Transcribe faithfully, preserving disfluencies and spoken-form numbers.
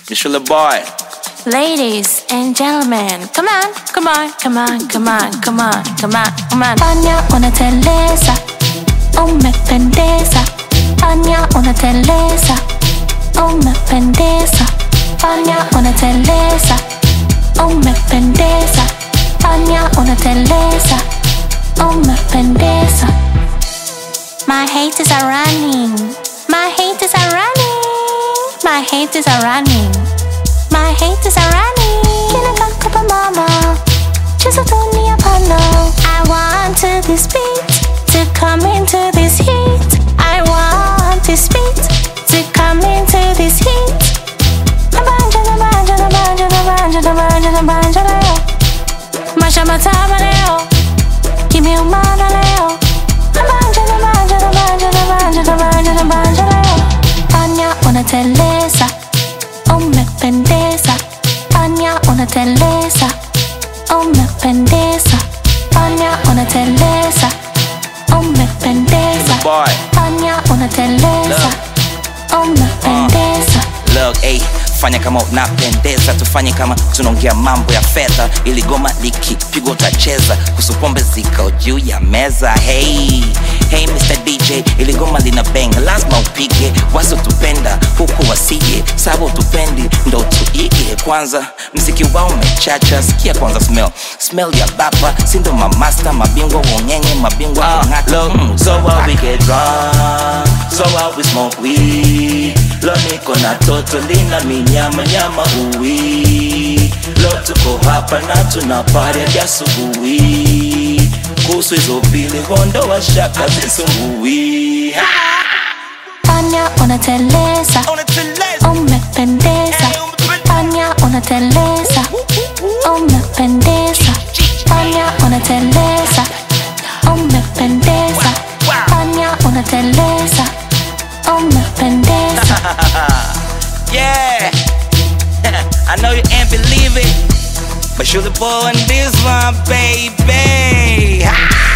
Mishula boy. Ladies and gentlemen, come on, come on, come on, come on, come on, come on, come on. Fanya unateleza, umependeza. Fanya unateleza, umependeza. Fanya unateleza, umependeza. Fanya unateleza, umependeza. My haters are running, my haters are running, my haters are running. My haters are running. Kinakaka mama, cheza dunia pano. I want to this beat to come into this heat. I want this beat to come into this heat. Nabanja nabanja nabanja nabanja nabanja nabanja leo. Masha mataba leo. Kimi umana leo. Nabanja nabanja nabanja nabanja nabanja nabanja leo. Fanya unateleza, umependeza. Fanya unateleza, umependeza. Fanya unateleza, umependeza. Fanya unateleza, umependeza. Look, ayy, fanya kama unapendeza. Tufanye kama tunaongea mambo ya fedha. Ili goma likipigwa utacheza. Kuhusu pombe ziko juu ya meza. Hey, hey mister D J, ili goma lina bang, lazima upige. Waso tupenda, huku wasije. Sabu tupendi, ndo tuige. Kwanza, mziki wao umechacha. Sikia kwanza smell, smell ya bapa. Sindo mamasta, mabingwa wonyenye, mabingwa kungata. uh, mm, So what we get drunk, so what we smoke weed. Lo niko na toto lina minyama nyama ui. Lo tuko hapa na tunapari ya asubuhi. Kuhusu hizo pili gondo wa shaka zisumbui. Fanya unateleza, umependeza. Fanya unateleza, umependeza. Fanya unateleza, umependeza. Fanya unateleza, umependeza. Yeah, I know you ain't believe it, but you're the boy in this one, baby.